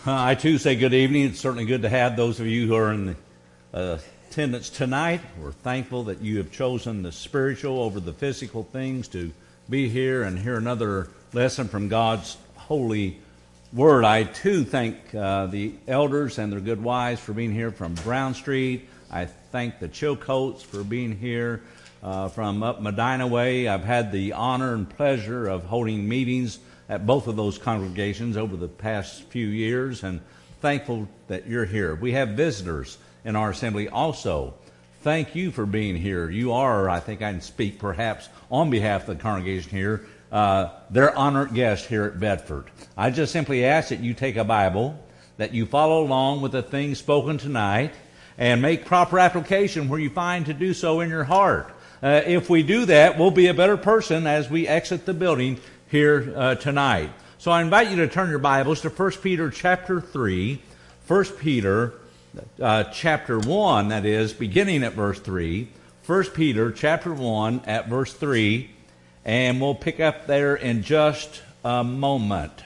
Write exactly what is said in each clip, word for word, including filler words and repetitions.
Uh, I too say good evening. It's certainly good to have those of you who are in uh, attendance tonight. We're thankful that you have chosen the spiritual over the physical things to be here and hear another lesson from God's holy word. I too thank uh, the elders and their good wives for being here from Brown Street. I thank the Chilcoats for being here uh, from up Medina Way. I've had the honor and pleasure of holding meetings at both of those congregations over the past few years, and thankful that you're here. We have visitors in our assembly also. Thank you for being here. You are, I think I can speak perhaps on behalf of the congregation here, uh, they're honored guests here at Bedford. I just simply ask that you take a Bible, that you follow along with the things spoken tonight, and make proper application where you find to do so in your heart. Uh, if we do that, we'll be a better person as we exit the building here uh, tonight. So I invite you to turn your Bibles to First Peter chapter three. First Peter uh, chapter one, that is, beginning at verse three. First Peter chapter one at verse three. And we'll pick up there in just a moment.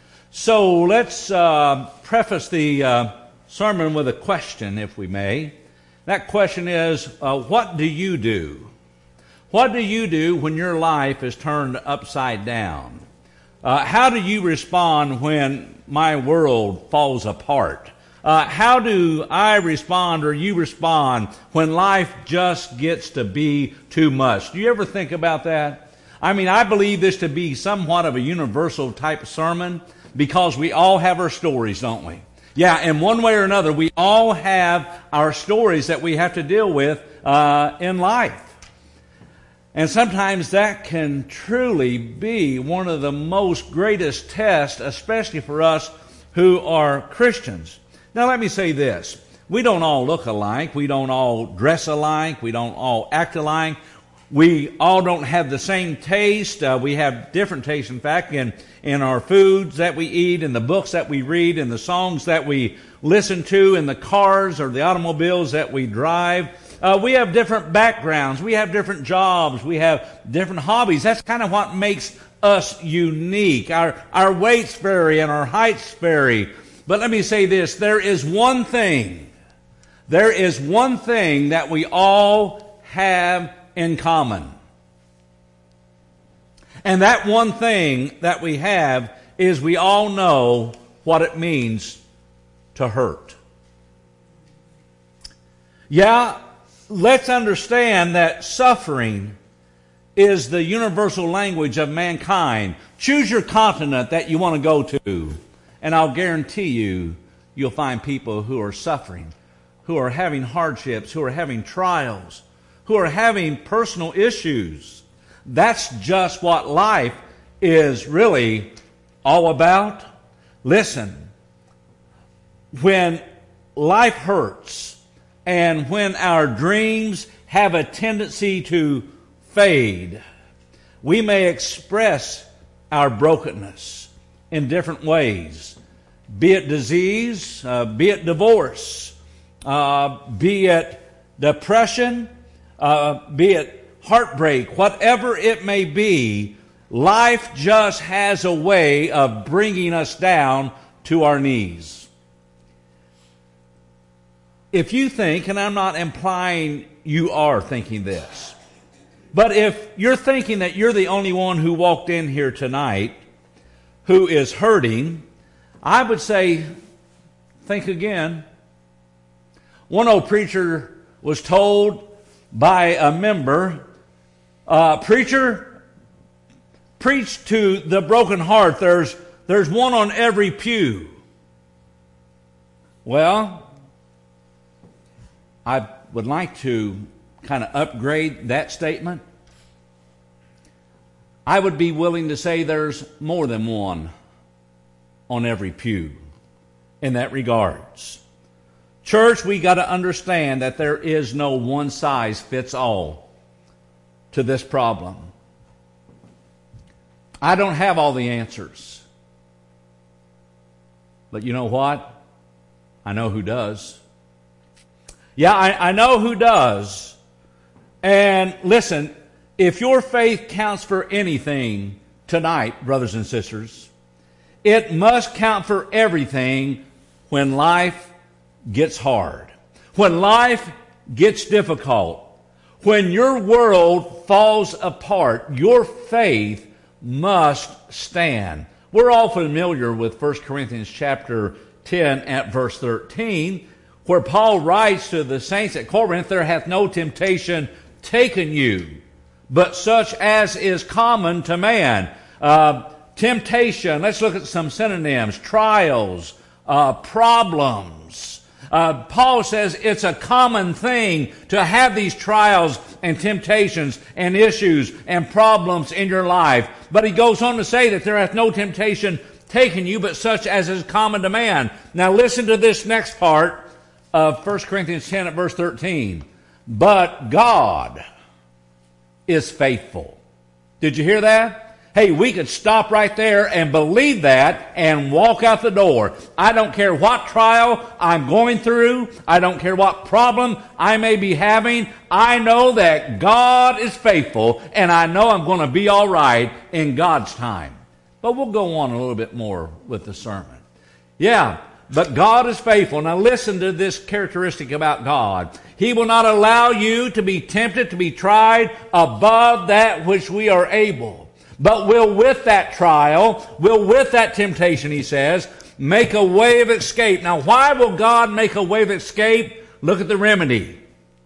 So let's uh, preface the uh, sermon with a question, if we may. That question is, uh, what do you do? What do you do when your life is turned upside down? Uh, how do you respond when my world falls apart? Uh, how do I respond or you respond when life just gets to be too much? Do you ever think about that? I mean, I believe this to be somewhat of a universal type sermon because we all have our stories, don't we? Yeah, in one way or another, we all have our stories that we have to deal with uh, in life. And sometimes that can truly be one of the most greatest tests, especially for us who are Christians. Now let me say this. We don't all look alike. We don't all dress alike. We don't all act alike. We all don't have the same taste. Uh, we have different tastes, in fact, in, in our foods that we eat, in the books that we read, in the songs that we listen to, in the cars or the automobiles that we drive. Uh, we have different backgrounds. We have different jobs. We have different hobbies. That's kind of what makes us unique. Our, our weights vary and our heights vary. But let me say this. There is one thing. There is one thing that we all have in common. And that one thing that we have is we all know what it means to hurt. Yeah, let's understand that suffering is the universal language of mankind. Choose your continent that you want to go to, and I'll guarantee you, you'll find people who are suffering, who are having hardships, who are having trials, who are having personal issues. That's just what life is really all about. Listen, when life hurts and when our dreams have a tendency to fade, we may express our brokenness in different ways. Be it disease, uh, be it divorce, uh, be it depression, Uh, be it heartbreak, whatever it may be, life just has a way of bringing us down to our knees. If you think, and I'm not implying you are thinking this, but if you're thinking that you're the only one who walked in here tonight who is hurting, I would say, think again. One old preacher was told by a member, uh, preacher, preach to the broken heart. There's, there's one on every pew. Well, I would like to kind of upgrade that statement. I would be willing to say there's more than one on every pew in that regards. Church, we got to understand that there is no one size fits all to this problem. I don't have all the answers. But you know what? I know who does. Yeah, I, I know who does. And listen, if your faith counts for anything tonight, brothers and sisters, It must count for everything when life gets hard, when life gets difficult, when your world falls apart. Your faith must stand. We're all familiar with First Corinthians chapter ten at verse thirteen, where Paul writes to the saints at Corinth, there hath no temptation taken you, but such as is common to man. Uh, temptation, let's look at some synonyms. Trials, uh, problems. Uh, Paul says it's a common thing to have these trials and temptations and issues and problems in your life. But he goes on to say that there hath no temptation taken you, but such as is common to man. Now listen to this next part of First Corinthians ten at verse thirteen. But God is faithful. Did you hear that? Hey, we could stop right there and believe that and walk out the door. I don't care what trial I'm going through. I don't care what problem I may be having. I know that God is faithful, and I know I'm going to be all right in God's time. But we'll go on a little bit more with the sermon. Yeah, but God is faithful. Now listen to this characteristic about God. He will not allow you to be tempted, to be tried above that which we are able. But will with that trial, will with that temptation, he says, make a way of escape. Now why will God make a way of escape? Look at the remedy.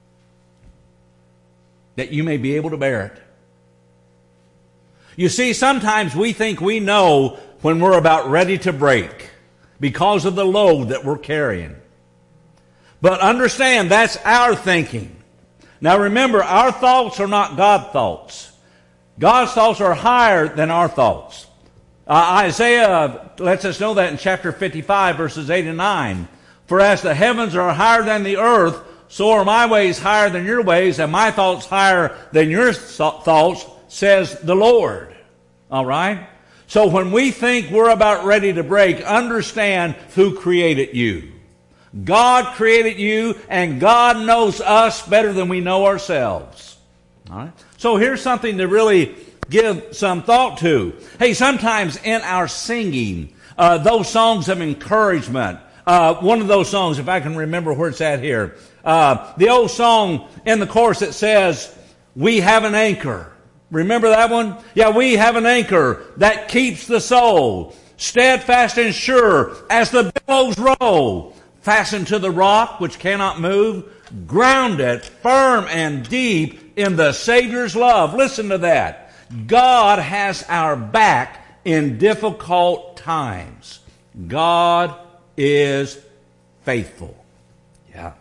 That you may be able to bear it. You see, sometimes we think we know when we're about ready to break because of the load that we're carrying. But understand, that's our thinking. Now remember, our thoughts are not God's thoughts. God's thoughts are higher than our thoughts. Uh, Isaiah lets us know that in chapter fifty-five, verses eight and nine. For as the heavens are higher than the earth, so are my ways higher than your ways, and my thoughts higher than your thoughts, says the Lord. All right? So when we think we're about ready to break, understand who created you. God created you, and God knows us better than we know ourselves. All right? So here's something to really give some thought to. Hey, sometimes in our singing, uh, those songs of encouragement, uh, one of those songs, if I can remember where it's at here, uh, the old song in the chorus that says, we have an anchor. Remember that one? Yeah, we have an anchor that keeps the soul steadfast and sure as the billows roll, fastened to the rock which cannot move, grounded firm and deep in the Savior's love. Listen to that. God has our back in difficult times. God is faithful. Yeah.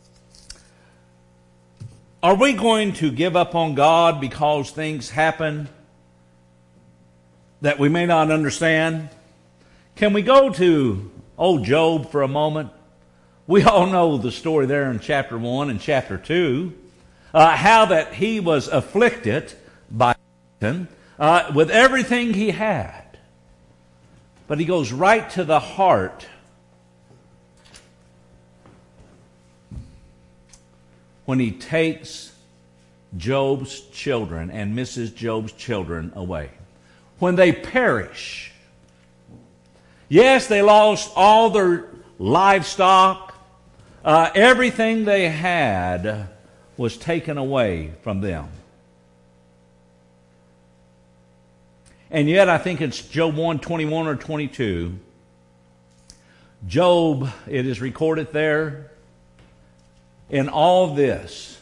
Are we going to give up on God because things happen that we may not understand? Can we go to old Job for a moment? We all know the story there in chapter one and chapter two. Uh, how that he was afflicted by Satan uh, with everything he had. But he goes right to the heart when he takes Job's children and Missus Job's children away. When they perish. Yes, they lost all their livestock. Uh, everything they had was taken away from them. And yet I think it's Job one twenty-one or twenty-two. Job, it is recorded there, in all this,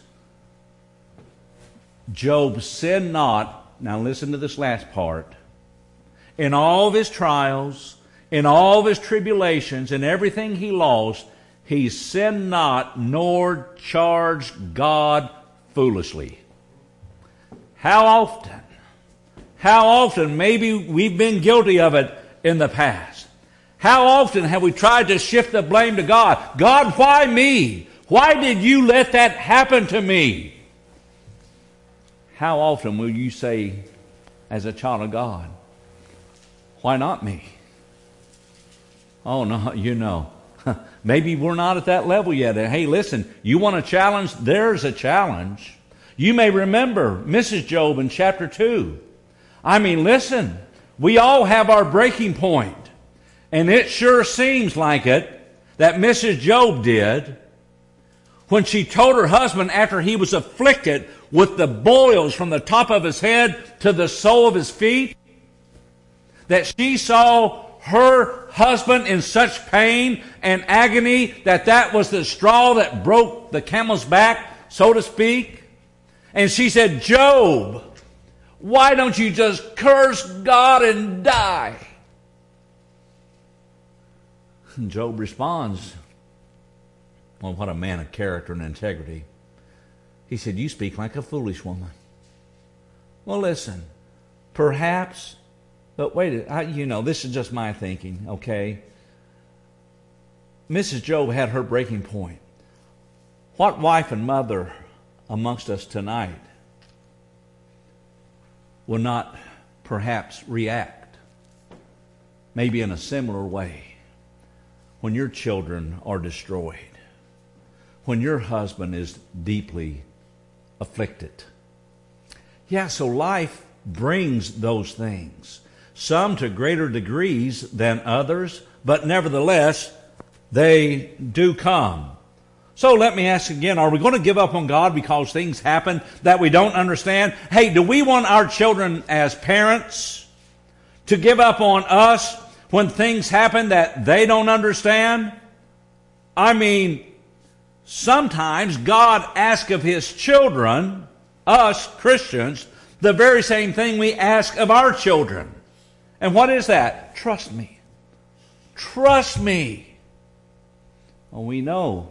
Job sinned not. Now listen to this last part. In all of his trials, in all of his tribulations, and everything he lost, he sinned not, nor charged God foolishly. How often? How often? Maybe we've been guilty of it in the past. How often have we tried to shift the blame to God? God, why me? Why did you let that happen to me? How often will you say, as a child of God, why not me? Oh, no, you know. Maybe we're not at that level yet. Hey, listen, you want a challenge? There's a challenge. You may remember Missus Job in chapter two. I mean, listen, we all have our breaking point. And it sure seems like it that Missus Job did when she told her husband after he was afflicted with the boils from the top of his head to the sole of his feet, that she saw her husband in such pain and agony that that was the straw that broke the camel's back, so to speak. And she said, Job, why don't you just curse God and die? And Job responds, well, what a man of character and integrity. He said, you speak like a foolish woman. Well, listen, perhaps, but wait, I, you know, this is just my thinking, okay? Missus Job had her breaking point. What wife and mother amongst us tonight will not perhaps react, maybe in a similar way, when your children are destroyed, when your husband is deeply afflicted? Yeah, so life brings those things, some to greater degrees than others, but nevertheless, they do come. So let me ask again, are we going to give up on God because things happen that we don't understand? Hey, do we want our children as parents to give up on us when things happen that they don't understand? I mean, sometimes God asks of His children, us Christians, the very same thing we ask of our children. And what is that? Trust me. Trust me. Well, we know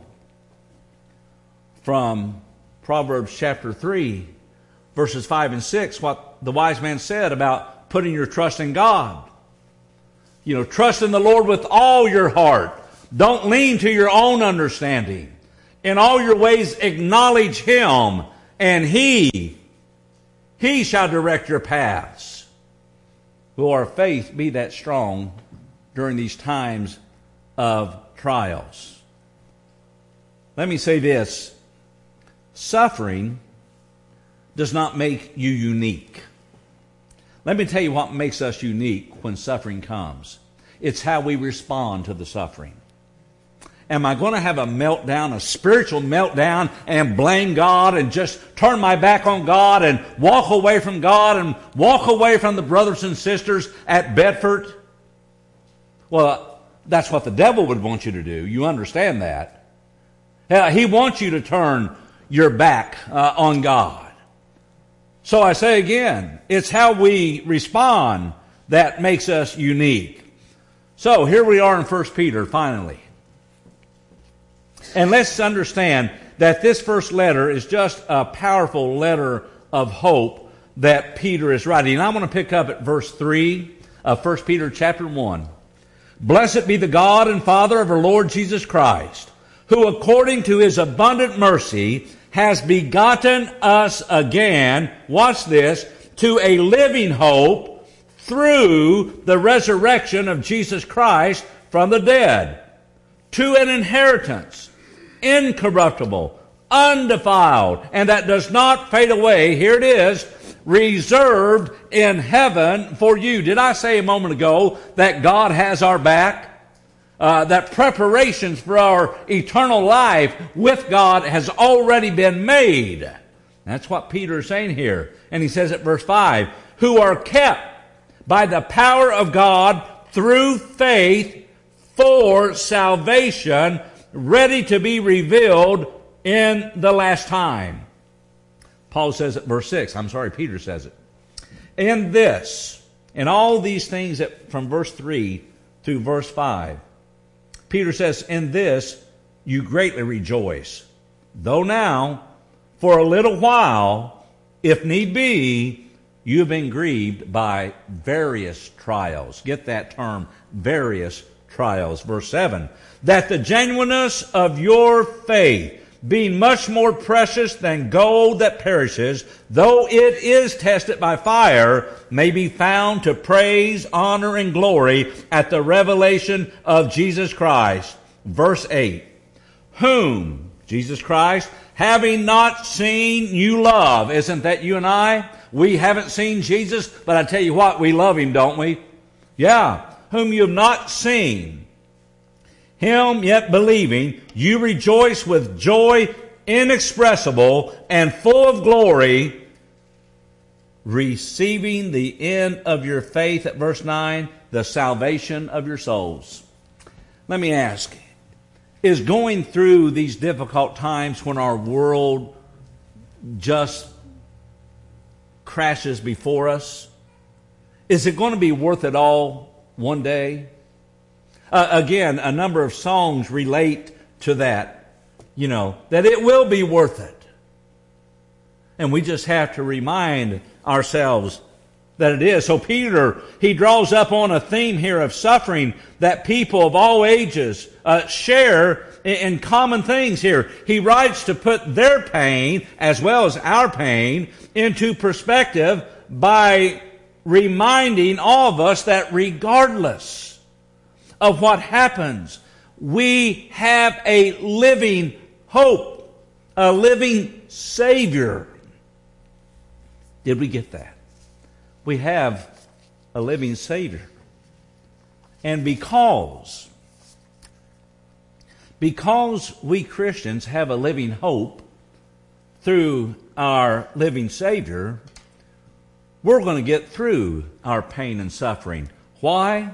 from Proverbs chapter three, verses five and six, what the wise man said about putting your trust in God. You know, trust in the Lord with all your heart. Don't lean to your own understanding. In all your ways acknowledge Him, and He, He shall direct your paths. Will our faith be that strong during these times of trials? Let me say this. Suffering does not make you unique. Let me tell you what makes us unique when suffering comes. It's how we respond to the suffering. Am I going to have a meltdown, a spiritual meltdown, and blame God and just turn my back on God and walk away from God and walk away from the brothers and sisters at Bedford? Well, that's what the devil would want you to do. You understand that. Uh, he wants you to turn your back uh, on God. So I say again, it's how we respond that makes us unique. So here we are in First Peter, finally. And let's understand that this first letter is just a powerful letter of hope that Peter is writing. And I want to pick up at verse three of First Peter chapter one. Blessed be the God and Father of our Lord Jesus Christ, who according to His abundant mercy has begotten us again, watch this, to a living hope through the resurrection of Jesus Christ from the dead, to an inheritance incorruptible, undefiled, and that does not fade away. Here it is, reserved in heaven for you. Did I say a moment ago that God has our back? Uh, that preparations for our eternal life with God has already been made. That's what Peter is saying here. And he says at verse five, who are kept by the power of God through faith for salvation, ready to be revealed in the last time. Paul says at verse six, I'm sorry, Peter says it. In this, in all these things that from verse three through verse five, Peter says, in this you greatly rejoice, though now, for a little while, if need be, you have been grieved by various trials. Get that term, various trials. Verse seven, that the genuineness of your faith, being much more precious than gold that perishes, though it is tested by fire, may be found to praise, honor, and glory at the revelation of Jesus Christ. Verse eight, whom, Jesus Christ, having not seen, you love. Isn't that you and I? We haven't seen Jesus, but I tell you what, we love Him, don't we? Yeah. whom you have not seen, him yet believing, you rejoice with joy inexpressible and full of glory, receiving the end of your faith, at verse nine, the salvation of your souls. Let me ask, is going through these difficult times when our world just crashes before us, is it going to be worth it all one day? Uh, again, a number of songs relate to that, you know, that it will be worth it. And we just have to remind ourselves that it is. So Peter, he draws up on a theme here of suffering that people of all ages uh, share in, in common things here. He writes to put their pain, as well as our pain, into perspective by reminding all of us that regardless of what happens, we have a living hope, a living Savior. Did we get that? We have a living Savior. And because, because we Christians have a living hope through our living Savior, we're going to get through our pain and suffering. Why?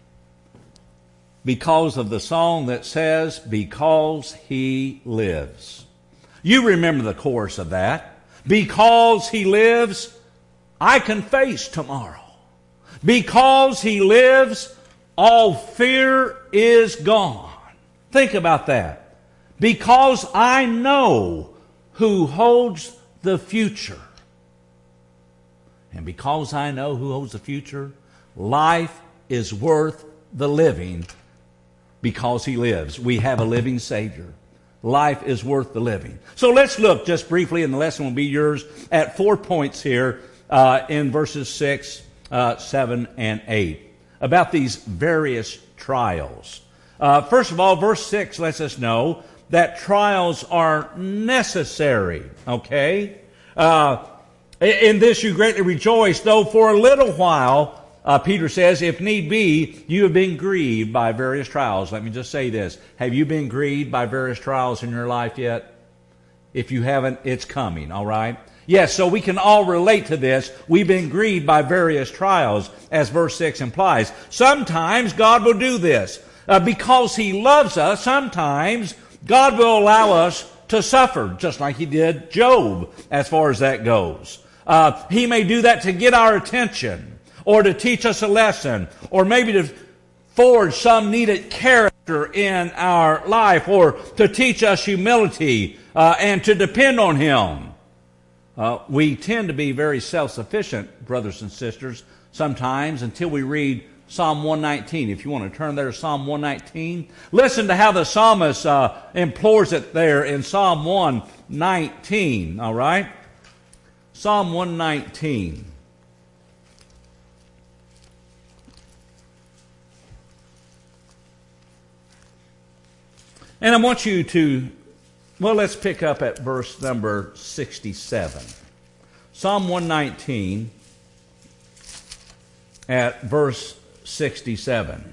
Because of the song that says, because He lives. You remember the chorus of that. Because He lives, I can face tomorrow. Because He lives, all fear is gone. Think about that. Because I know who holds the future. And because I know who holds the future, life is worth the living because He lives. We have a living Savior. Life is worth the living. So let's look just briefly, and the lesson will be yours, at four points here uh, in verses six, uh, seven, and eight about these various trials. Uh, first of all, verse six lets us know that trials are necessary. Okay? Uh, in this you greatly rejoice, though for a little while, Uh, Peter says, if need be, you have been grieved by various trials. Let me just say this. Have you been grieved by various trials in your life yet? If you haven't, it's coming, all right? Yes, so we can all relate to this. We've been grieved by various trials, as verse six implies. Sometimes God will do this. Uh, because He loves us, sometimes God will allow us to suffer, just like He did Job, as far as that goes. Uh, he may do that to get our attention, or to teach us a lesson, or maybe to forge some needed character in our life, or to teach us humility uh, and to depend on Him. Uh, we tend to be very self-sufficient, brothers and sisters, sometimes until we read Psalm one nineteen. If you want to turn there to Psalm one nineteen, listen to how the psalmist uh, implores it there in Psalm one nineteen, all right? Psalm one nineteen. And I want you to, well, let's pick up at verse number sixty-seven. Psalm one nineteen at verse sixty-seven.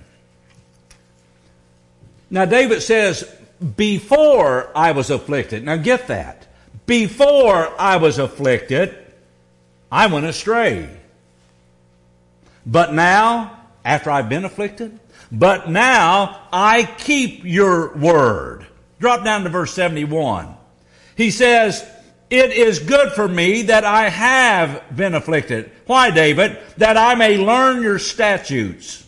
Now David says, before I was afflicted. Now get that. Before I was afflicted, I went astray. But now, after I've been afflicted, but now I keep your word. Drop down to verse seventy-one. He says, it is good for me that I have been afflicted. Why, David? That I may learn your statutes.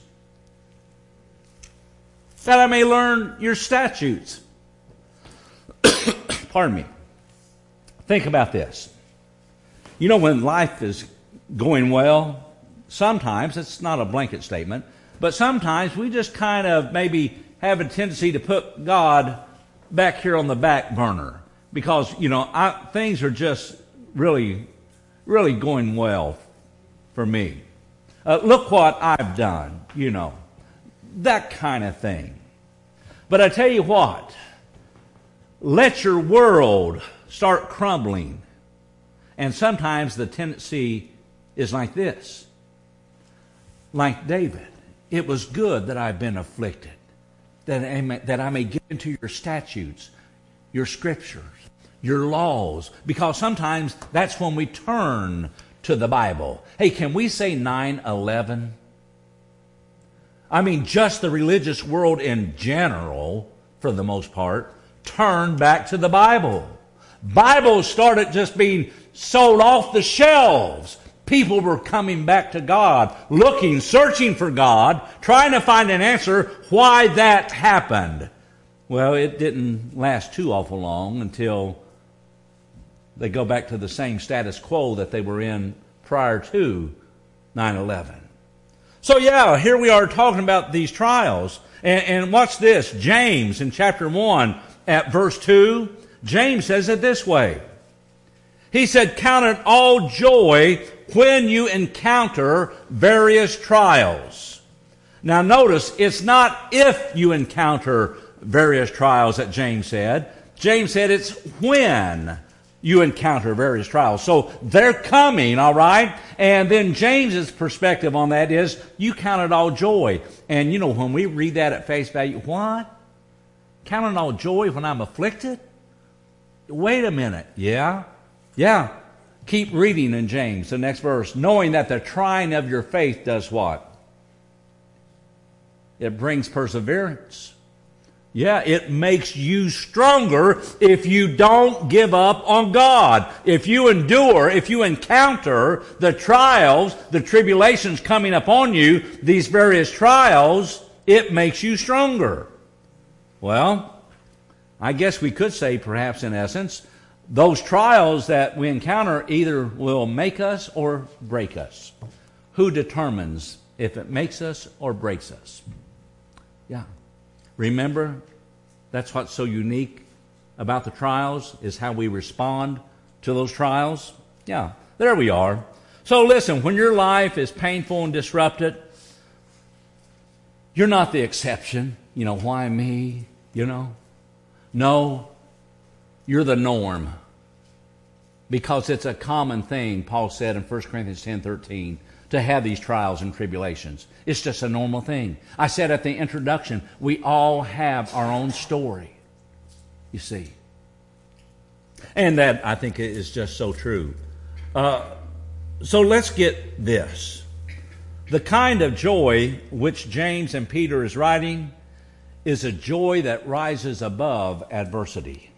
That I may learn your statutes. Pardon me. Think about this. You know, when life is going well, sometimes, it's not a blanket statement, but sometimes we just kind of maybe have a tendency to put God back here on the back burner because, you know, I, things are just really, really going well for me. Uh, look what I've done, you know, that kind of thing. But I tell you what, let your world start crumbling. And sometimes the tendency is like this. Like David. It was good that I've been afflicted, that I may, that I may get into your statutes, your scriptures, your laws, because sometimes that's when we turn to the Bible. Hey, can we say nine eleven? I mean, just the religious world in general, for the most part, turned back to the Bible. Bibles started just being sold off the shelves. People were coming back to God, looking, searching for God, trying to find an answer why that happened. Well, it didn't last too awful long until they go back to the same status quo that they were in prior to nine eleven. So yeah, here we are talking about these trials. And, and watch this. James in chapter one at verse two, James says it this way. He said, count it all joy when you encounter various trials. Now notice, it's not if you encounter various trials that James said. James said it's when you encounter various trials. So they're coming, all right? And then James's perspective on that is, you count it all joy. And you know, when we read that at face value, what? Count it all joy when I'm afflicted? Wait a minute. Yeah? Yeah. Keep reading in James, the next verse. Knowing that the trying of your faith does what? It brings perseverance. Yeah, it makes you stronger if you don't give up on God. If you endure, if you encounter the trials, the tribulations coming upon you, these various trials, it makes you stronger. Well, I guess we could say, perhaps in essence, those trials that we encounter either will make us or break us. Who determines if it makes us or breaks us? Yeah. Remember, that's what's so unique about the trials, is how we respond to those trials. Yeah, there we are. So listen, when your life is painful and disrupted, you're not the exception. You know, why me? You know? No, you're the norm. Because it's a common thing, Paul said in First Corinthians ten thirteen, to have these trials and tribulations. It's just a normal thing. I said at the introduction, we all have our own story, you see. And that, I think, is just so true. Uh, so let's get this. The kind of joy which James and Peter is writing is a joy that rises above adversity.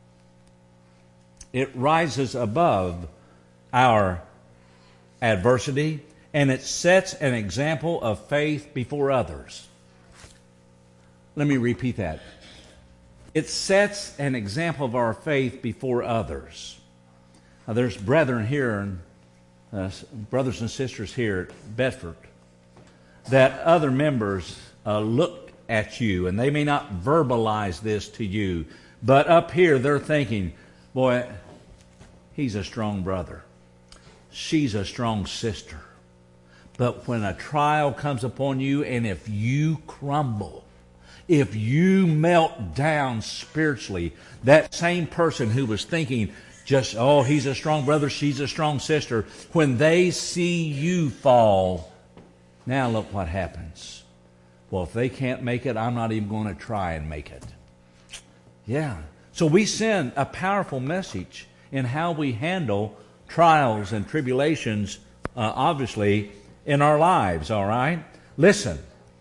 It rises above our adversity, and it sets an example of faith before others. Let me repeat that. It sets an example of our faith before others. Now, there's brethren here, and uh, brothers and sisters here at Bedford, that other members uh, look at you, and they may not verbalize this to you, but up here they're thinking, boy, he's a strong brother. She's a strong sister. But when a trial comes upon you, and if you crumble, if you melt down spiritually, that same person who was thinking just, oh, he's a strong brother, she's a strong sister, when they see you fall, now look what happens. Well, if they can't make it, I'm not even going to try and make it. Yeah. So we send a powerful message in how we handle trials and tribulations, uh, obviously, in our lives, all right? Listen,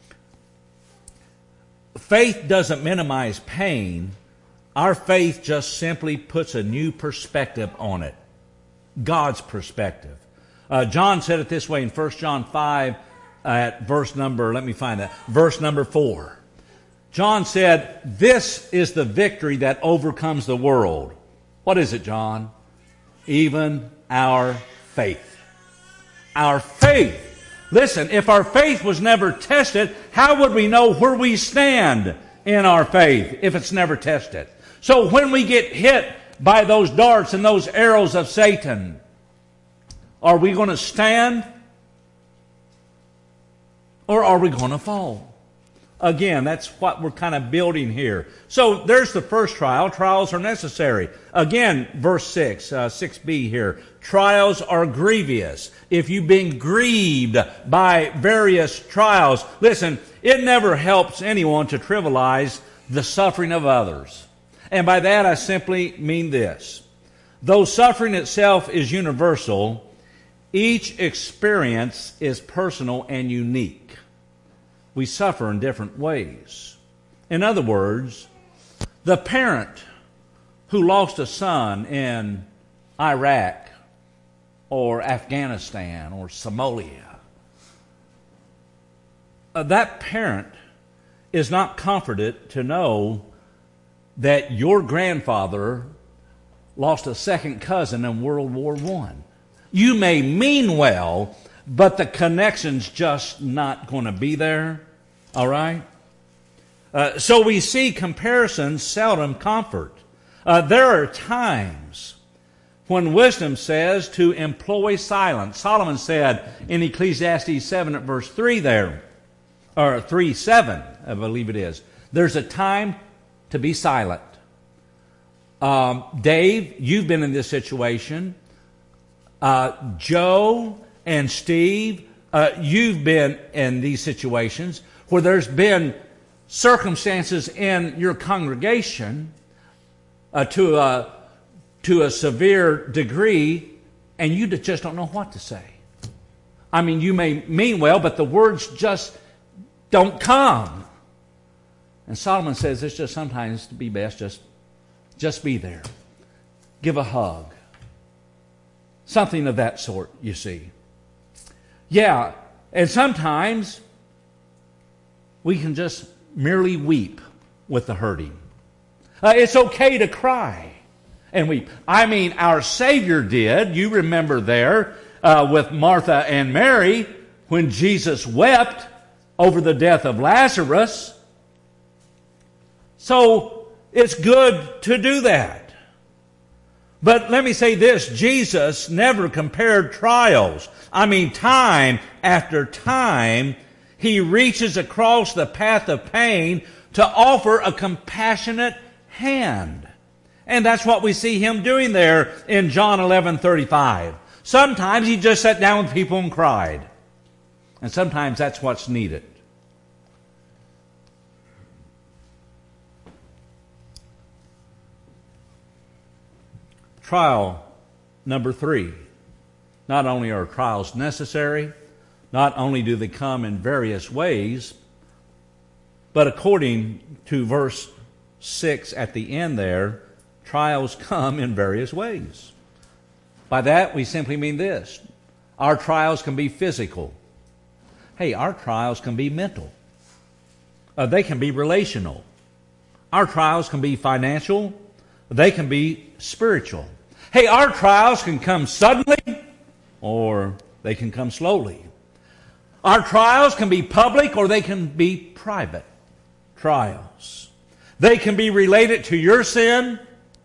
faith doesn't minimize pain. Our faith just simply puts a new perspective on it. God's perspective. Uh, John said it this way in First John five at verse number, let me find that, verse number four. John said, this is the victory that overcomes the world. What is it, John? Even our faith. Our faith. Listen, if our faith was never tested, how would we know where we stand in our faith if it's never tested? So when we get hit by those darts and those arrows of Satan, are we going to stand? Or are we going to fall? Again, that's what we're kind of building here. So there's the first trial. Trials are necessary. Again, verse six, uh, six b here. trials are grievous, if you've been grieved by various trials, listen, it never helps anyone to trivialize the suffering of others. And by that I simply mean this. Though suffering itself is universal, each experience is personal and unique. We suffer in different ways. In other words, the parent who lost a son in Iraq or Afghanistan or Somalia, uh, that parent is not comforted to know that your grandfather lost a second cousin in World War One. You may mean well, but the connection's just not going to be there. All right? Uh, so we see comparisons seldom comfort. Uh, there are times when wisdom says to employ silence. Solomon said in Ecclesiastes seven at verse three there, or three seven, I believe it is, there's a time to be silent. Um, Dave, you've been in this situation. Uh, Joe and Steve, uh, you've been in these situations where there's been circumstances in your congregation uh, to a, to a severe degree, and you just don't know what to say. I mean, you may mean well, but the words just don't come. And Solomon says it's just sometimes to be best just, just be there. Give a hug. Something of that sort, you see. Yeah, and sometimes we can just merely weep with the hurting. Uh, it's okay to cry and weep. I mean, our Savior did. You remember there uh, with Martha and Mary when Jesus wept over the death of Lazarus. So it's good to do that. But let me say this, Jesus never compared trials. I mean, time after time, He reaches across the path of pain to offer a compassionate hand. And that's what we see Him doing there in John eleven thirty-five. Sometimes He just sat down with people and cried. And sometimes that's what's needed. Trial number three. Not only are trials necessary, not only do they come in various ways, but according to verse six at the end there, trials come in various ways. By that we simply mean this. Our trials can be physical. Hey, our trials can be mental. Uh, they can be relational. Our trials can be financial. They can be spiritual. Hey, our trials can come suddenly or they can come slowly. Our trials can be public or they can be private trials. They can be related to your sin,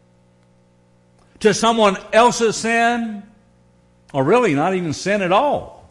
to someone else's sin, or really not even sin at all.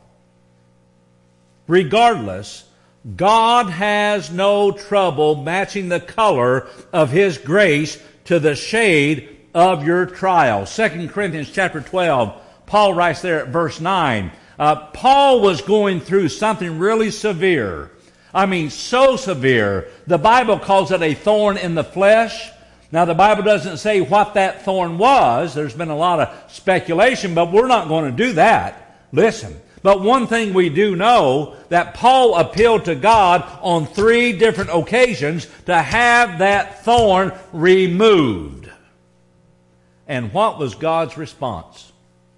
Regardless, God has no trouble matching the color of His grace to the shade of your trial. Second Corinthians chapter twelve, Paul writes there at verse nine, uh, Paul was going through something really severe. I mean, so severe. The Bible calls it a thorn in the flesh. Now, the Bible doesn't say what that thorn was. There's been a lot of speculation, but we're not going to do that. Listen. But one thing we do know, that Paul appealed to God on three different occasions to have that thorn removed. And what was God's response?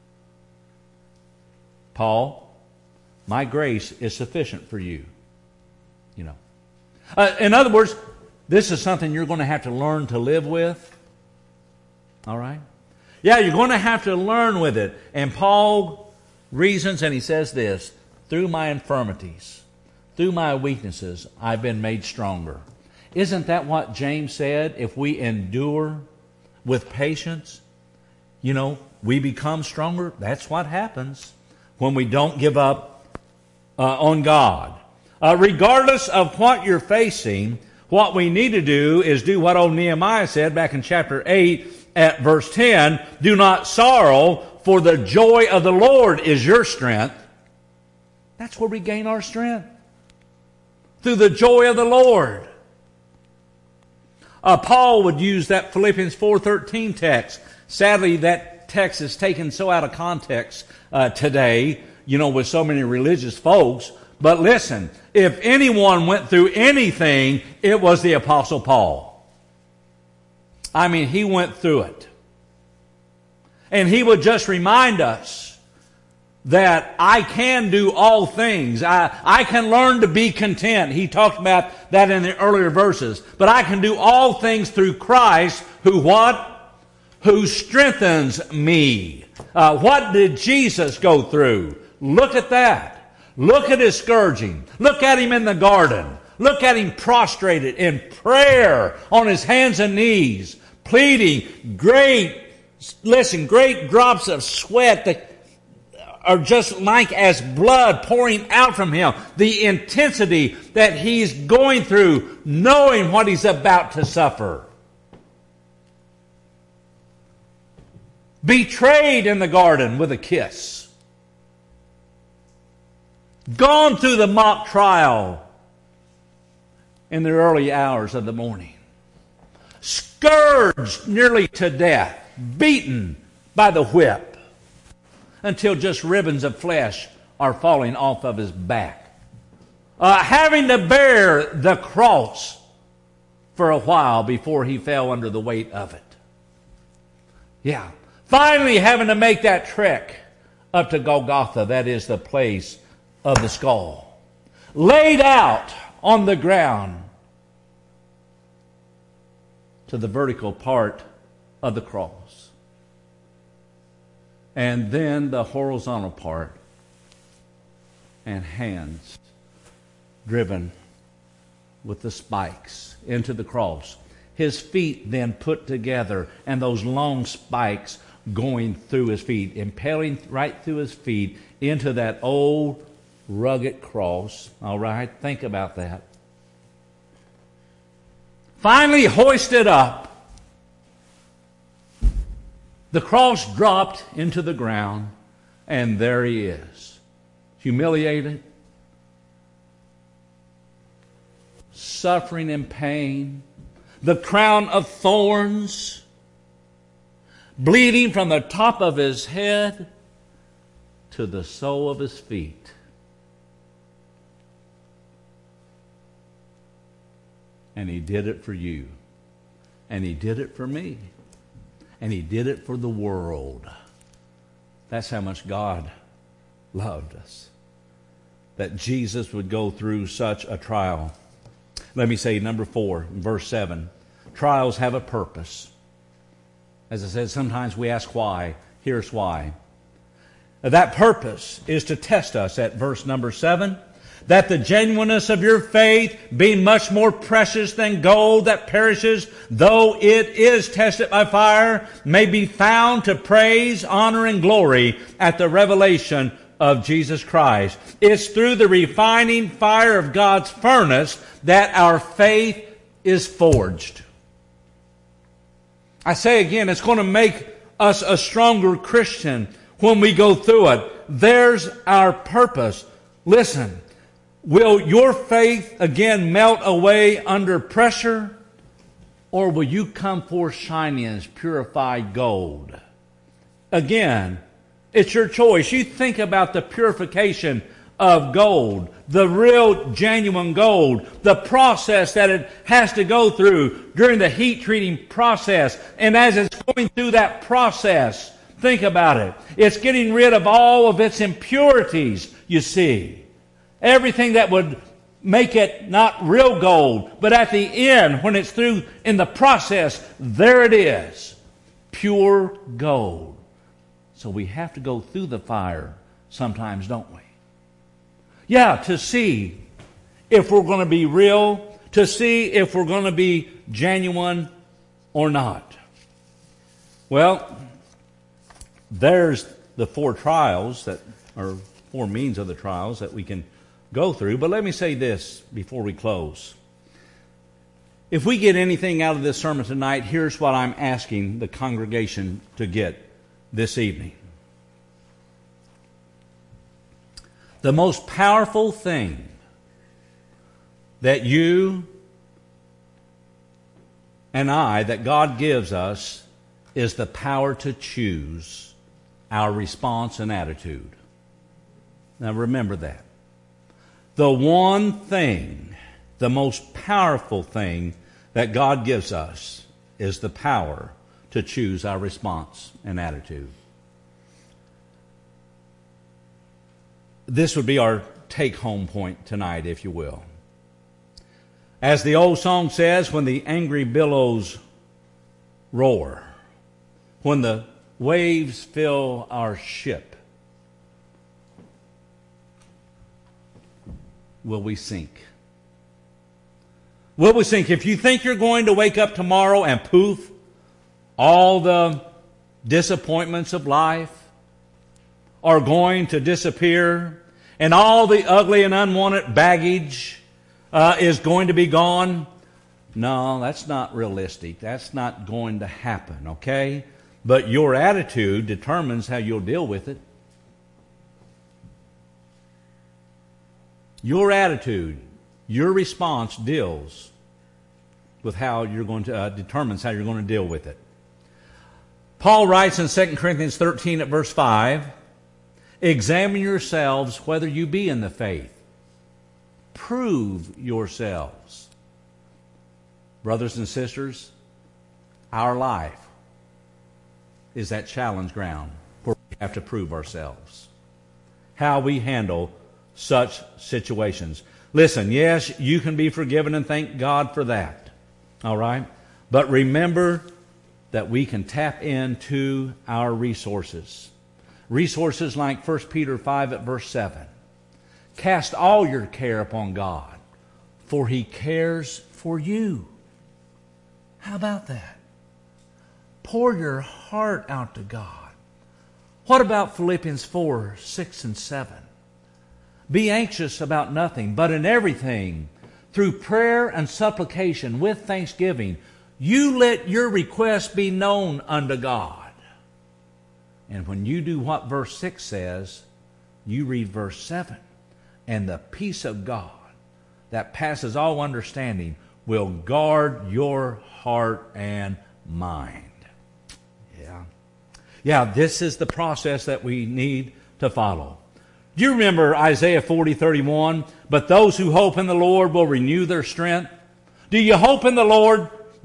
Paul, my grace is sufficient for you. You know. Uh, in other words, this is something you're going to have to learn to live with. All right? Yeah, you're going to have to learn with it. And Paul reasons, and he says this, through my infirmities, through my weaknesses, I've been made stronger. Isn't that what James said? If we endure with patience, you know, we become stronger. That's what happens when we don't give up uh, on God. Uh, regardless of what you're facing, what we need to do is do what old Nehemiah said back in chapter eight at verse ten, do not sorrow, for the joy of the Lord is your strength. That's where we gain our strength. Through the joy of the Lord. Uh, Paul would use that Philippians four thirteen text. Sadly, that text is taken so out of context uh, today, you know, with so many religious folks. But listen, if anyone went through anything, it was the Apostle Paul. I mean, he went through it. And he would just remind us that I can do all things. I, I can learn to be content. He talked about that in the earlier verses. But I can do all things through Christ who what? Who strengthens me. Uh, what did Jesus go through? Look at that. Look at his scourging. Look at him in the garden. Look at him prostrated in prayer on his hands and knees, pleading great, listen, great drops of sweat that are just like as blood pouring out from him. The intensity that he's going through, knowing what he's about to suffer. Betrayed in the garden with a kiss. Gone through the mock trial in the early hours of the morning. Scourged nearly to death. Beaten by the whip. Until just ribbons of flesh are falling off of his back. Uh, having to bear the cross for a while before he fell under the weight of it. Yeah. Finally having to make that trek up to Golgotha. That is the place of the skull. Laid out on the ground to the vertical part of the cross. And then the horizontal part and hands driven with the spikes into the cross. His feet then put together and those long spikes going through his feet, impaling right through his feet into that old rugged cross. All right, think about that. Finally hoisted up. The cross dropped into the ground, and there he is. Humiliated, suffering and pain, the crown of thorns, bleeding from the top of his head to the sole of his feet. And he did it for you. And he did it for me. And he did it for the world. That's how much God loved us. That Jesus would go through such a trial. Let me say number four, verse seven. Trials have a purpose. As I said, sometimes we ask why. Here's why. That purpose is to test us at verse number seven. That the genuineness of your faith, being much more precious than gold that perishes, though it is tested by fire, may be found to praise, honor, and glory at the revelation of Jesus Christ. It's through the refining fire of God's furnace that our faith is forged. I say again, it's going to make us a stronger Christian when we go through it. There's our purpose. Listen. Will your faith again melt away under pressure? Or will you come forth shining as purified gold? Again, it's your choice. You think about the purification of gold, the real genuine gold, the process that it has to go through during the heat treating process. And as it's going through that process, think about it. It's getting rid of all of its impurities, you see. Everything that would make it not real gold. But at the end, when it's through in the process, there it is. Pure gold. So we have to go through the fire sometimes, don't we? Yeah, to see if we're going to be real, to see if we're going to be genuine or not. Well, there's the four trials that are four means of the trials that we can go through. But let me say this before we close. if we get anything out of this sermon tonight, here's what I'm asking the congregation to get this evening. The most powerful thing that you and I, that God gives us, is the power to choose our response and attitude. Now remember that. The one thing, the most powerful thing that God gives us is the power to choose our response and attitude. This would be our take-home point tonight, if you will. As the old song says, when the angry billows roar, when the waves fill our ship, will we sink? Will we sink? If you think you're going to wake up tomorrow and poof, all the disappointments of life are going to disappear and all the ugly and unwanted baggage uh, is going to be gone, no, that's not realistic. That's not going to happen, okay? But your attitude determines how you'll deal with it. Your attitude, your response deals with how you're going to, uh, determines how you're going to deal with it. Paul writes in Second Corinthians thirteen at verse five, examine yourselves whether you be in the faith. Prove yourselves. Brothers and sisters, our life is that challenge ground where we have to prove ourselves. How we handle such situations. Listen, yes, you can be forgiven and thank God for that. All right? But remember that we can tap into our resources. Resources like First Peter five at verse seven. Cast all your care upon God, for He cares for you. How about that? Pour your heart out to God. What about Philippians four, six, and seven? Be anxious about nothing, but in everything, through prayer and supplication with thanksgiving, you let your requests be known unto God. And when you do what verse six says, you read verse seven. And the peace of God that passes all understanding will guard your heart and mind. Yeah. Yeah, this is the process that we need to follow. Do you remember Isaiah forty, thirty-one? But those who hope in the Lord will renew their strength. Do you hope in the Lord,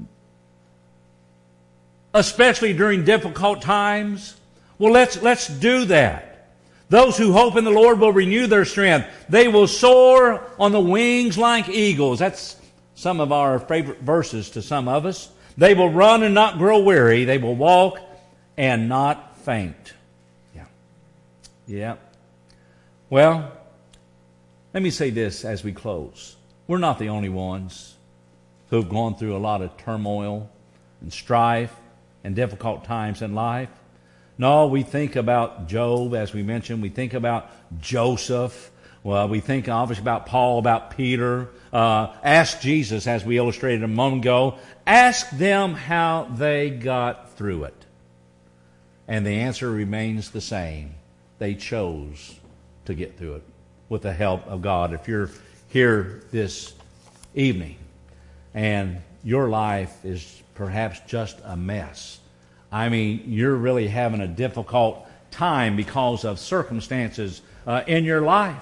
especially during difficult times? Well, let's, let's do that. Those who hope in the Lord will renew their strength. They will soar on the wings like eagles. That's some of our favorite verses to some of us. They will run and not grow weary. They will walk and not faint. Yeah. Yeah. Well, let me say this as we close. We're not the only ones who have gone through a lot of turmoil and strife and difficult times in life. No, we think about Job, as we mentioned. We think about Joseph. Well, we think obviously about Paul, about Peter. Uh, ask Jesus, as we illustrated a moment ago. Ask them how they got through it. And the answer remains the same. They chose to get through it with the help of God. If you're here this evening and your life is perhaps just a mess, I mean, you're really having a difficult time because of circumstances uh, in your life.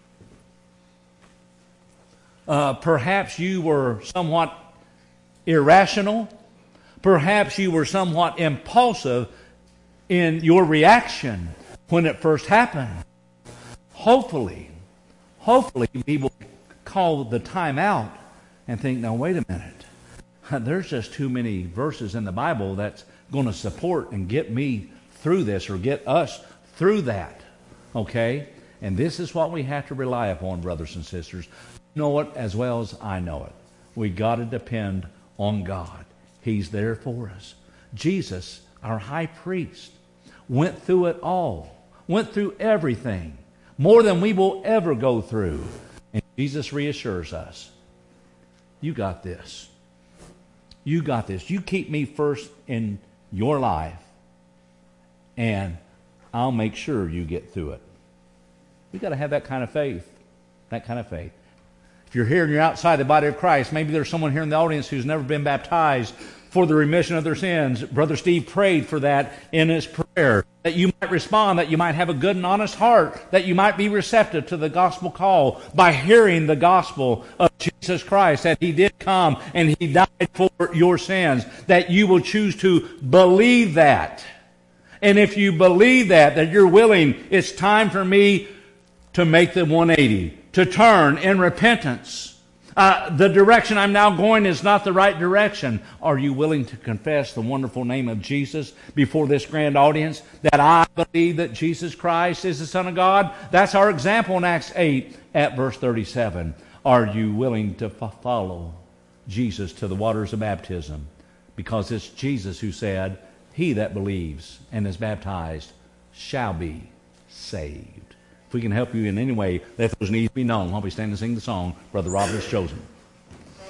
Uh, perhaps you were somewhat irrational. Perhaps you were somewhat impulsive in your reaction when it first happened. Hopefully, hopefully we will call the time out and think, now wait a minute. There's just too many verses in the Bible that's going to support and get me through this or get us through that. Okay? And this is what we have to rely upon, brothers and sisters. You know it as well as I know it. We got to depend on God. He's there for us. Jesus, our high priest, went through it all. Went through everything. More than we will ever go through. And Jesus reassures us. You got this. You got this. You keep me first in your life, and I'll make sure you get through it. We've got to have that kind of faith. That kind of faith. If you're here and you're outside the body of Christ, maybe there's someone here in the audience who's never been baptized for the remission of their sins. Brother Steve prayed for that in his prayer, that you might respond, that you might have a good and honest heart, that you might be receptive to the gospel call by hearing the gospel of Jesus Christ, that He did come and He died for your sins, that you will choose to believe that. And if you believe that, that you're willing, it's time for me to make the one eighty, to turn in repentance. Uh, the direction I'm now going is not the right direction. Are you willing to confess the wonderful name of Jesus before this grand audience? That I believe that Jesus Christ is the Son of God? That's our example in Acts eight at verse thirty-seven. Are you willing to f- follow Jesus to the waters of baptism? Because it's Jesus who said, he that believes and is baptized shall be saved. If we can help you in any way, let those needs be known while we stand and sing the song, Brother Robert has chosen.